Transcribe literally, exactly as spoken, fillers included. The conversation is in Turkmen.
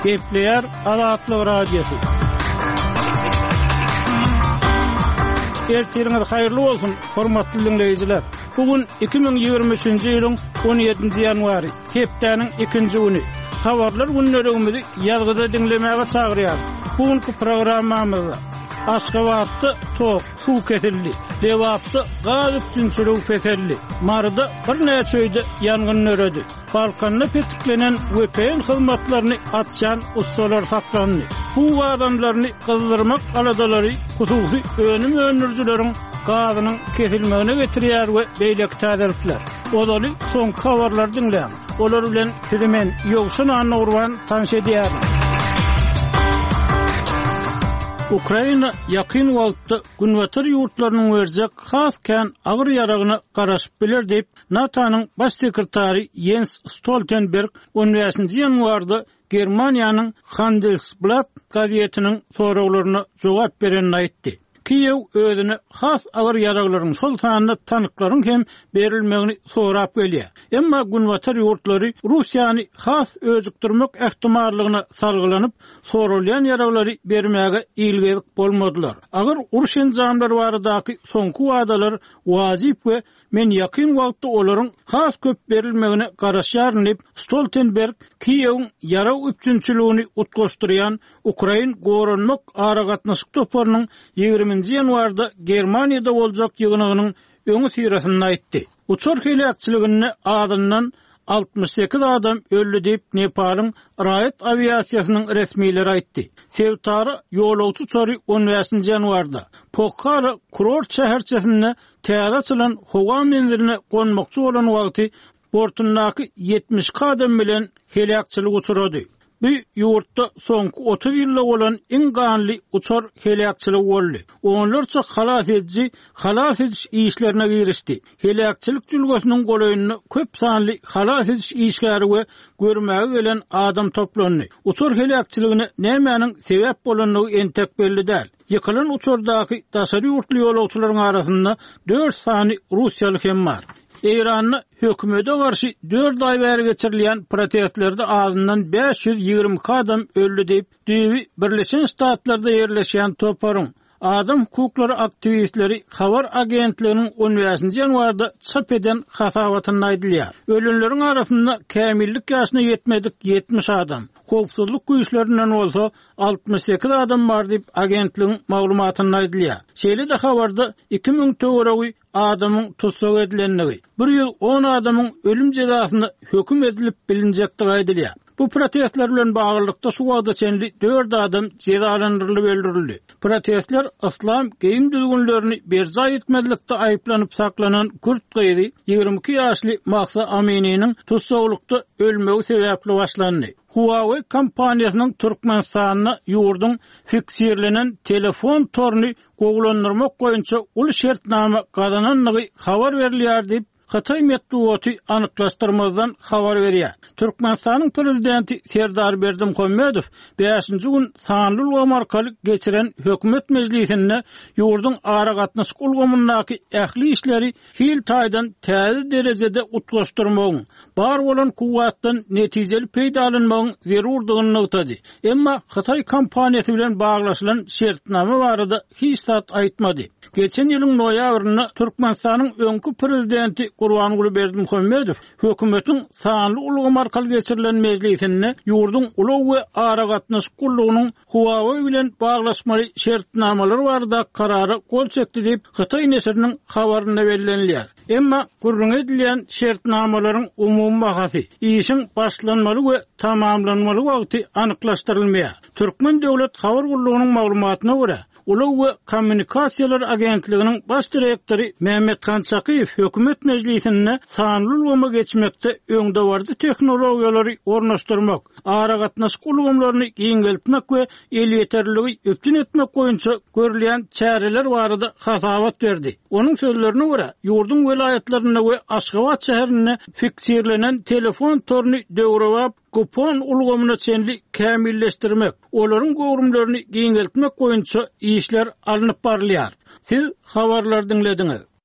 Kepler Azatlyk Radiosu. Ertirňiz haýyrly bolsun, hormatly dinleýijiler. Bugün iki bin ýygrimi üçinji ýylyň on ýedinji ýanwary, Hepdeniň ikinji güni. Habarlar günlerimizi ýazgyda dinlemäge çagyrýar. Bugünkü programmamyzda Aşgabatda tok, suw kesildi. Lewapda gaz üçinçilik petelli. Marda bir näçe öýde ýangyn öredi. Balkanda petiklenen wepen hyzmatlaryny atşan ustalar saklandy. Bu adamlaryny gyzdyrmak aladalary hususy önüm önürjüleriň gazynyň kesilmegine getirýär we beýlek täzirler. Olaly soň habarlar dinleýän. Olar bilen Hidemen ýogşun anurwan tanış edýär. Ukraina yakın wagtda günwatar ýurtlarynyň berjek hasken agyr ýaragyna garaşyp biler diýip NATO'nyň baş sekretary Jens Stoltenberg on beşinji ýanwarda Germaniýanyň Handelsblatt gazetiniň soraklaryna jogap berenini aýtdy. Kiyew özüne has agyr ýaraglaryň şol sanyny tanyklaryň hem berilmegini sorap gelýär. Emma günwatar ýurtlary Russiýany has özükdirmek ähtimallygyna salgylanyp, sorulýan ýaraglary bermäge ilgilik bolmadylar. Agyr uruş enjamlary baradaky soňky wadalar wajyp we men yakyn wagtda olaryň has köp berilmegine garaşýaryn diýip Stoltenberg Kiyew ýara üçinçiligini utgaşdyrýan Ukrain goranmak ara gatnaşyk toparynyň ýygrimiňji ýanwarda Germaniýada boljak ýygynygynyň öňü sirasyny aýtdy. Uçur helakçylygyny adyndan altmış sekiz adam öldü diýip Nepalyň raýat aviasiýasynyň resmiýleri aýtdy. Sevtary ýolagçy çary on beşinji ýanwarda Pokhara kurort şäherçesinde täze açylan howa menzirine gonmokçy bolan wagty bortundaky yetmiş adam bilen helakçylyk uçurady. Bu ýurtda soňky otuz ýylla bolan iň ganly uçar helakçylyk boldy. Onlarça halas edici, halas ediş işlerine girişdi. Helakçylyk jülgesiniň golaýyny köp sanly halas ediş işgäri we görmäge gelen adam toplandy. Uçar helakçylygyny nämäniň sebäp bolanyny entek belli däl. Ýykylan uçurdaky daşary ýurtly ýolagçylaryň arasynda dört sany russiýalyk hem bar. İran'ın hökümete karşı dört ay beri geçirilen protestlerde ağzından beş yüz ýygrimi adam öldü diýip düýbi Birleşen Ştatlarda ýerleşýän toparın adam hukuklary aktivistleri habar agentliginiň on beşinji ýanwarda çap eden hasabatyny aýdylýar. Ölenleriň arasynda kämillik ýaşyna ýetmedik yetmiş adam. Howpsuzlyk güýçlerinden bolsa altmış sekiz adam bar diýip agentligiň maglumatyny aýdylýar. Şeýle de habarda iki ming töwereği adamın tutsak edilenligi, bir ýyl on adamın ölüm cezasyna höküm edilip bilinjektigi aýdylýar. Bu protestler bilen baglanykda şu wagtda çenli dört adam cezalandyrylyp öldürildi. Protestler islam geýim düzgünlerini berza etmedlikde aýyplanyp saklanan Kürt gyýry ýygrimi iki ýaşly Mahsa Aminiň tutsaklykda ölmegi sebäpli başlandy. Huawei kompaniýasynyň Türkmenistanyna ýurdun fiksirlenen telefon torny goglandyrmak goýunça ul şertnama gazananlygy habar berilýär diýip Hatay metbuaty anyklaşdyrmazdan habar berýär. Türkmenistanyň prezidenti Serdar Berdimuhammedow beşinji gün sanly ulgamarkalyk geçiren hökümet mejlisinde ýurdun ara gatnaşyk ulgamyndaky ähli işleri hil taýdan täze derejede utgaşdyrmagyň, bar bolan kuwatdan netijeli peýda alynmagyň zerurdygyny ýetdi. Emma Hatay kompaniýasy bilen baglaşylan şertnama barada hiç zat aýtmady. Geçen ýylyň noýabryna Türkmenistanyň öňkü prezidenti Gurbanuly Berdimuhammedow hökümetiň sanly ulgamarkalyk geçirilen mejlisinde ýurdun ulaw we ara gatnaşyk gullugynyň Huawei bilen baglaşmaly şertnamalar barada karary gol çekdi diýip Hatay nesriniň habaryna bellenilýär. Emma gurrun edilen şertnamalaryň umumy bahasy, işin başlanmaly we tamamlanmaly wagty anyklaşdyrylmaýar. Türkmen döwlet habar gullugynyň maglumatyna görä, Ulaw we Kommunikasiýalar agentliginiň baş direktori Mehmet Kançakyýew hökümet mejlisinde sanly ulgama geçmekde öňde barjy tehnologiýalary ornaşdyrmak, ara gatnaşyk ulgamlaryny giňeltmek we el ýeterligi öpçün etmek goýunça görülen çäreler barada hasabat berdi. Onuň sözlerine görä, ýurdun welaýatlaryna we Aşgabat şäherine fiksirlenen telefon torny döwrewap kupon ulgamyny çenli kämilleşdirmek, olaryň gowrumlaryny giňeltmek goýunça işler alınıp barylýar. Siz habarlar dinlediňiz.